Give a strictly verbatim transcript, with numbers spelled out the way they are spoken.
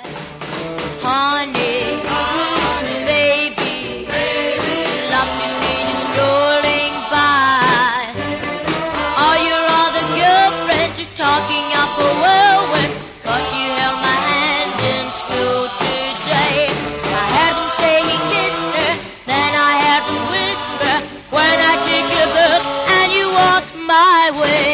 Honey, baby, love to see you strolling by. All your other girlfriends are talking up a whirlwind, 'cause you held my hand in school today. I heard them say he kissed her, then I heard them whisper when I took your books and you walked my way.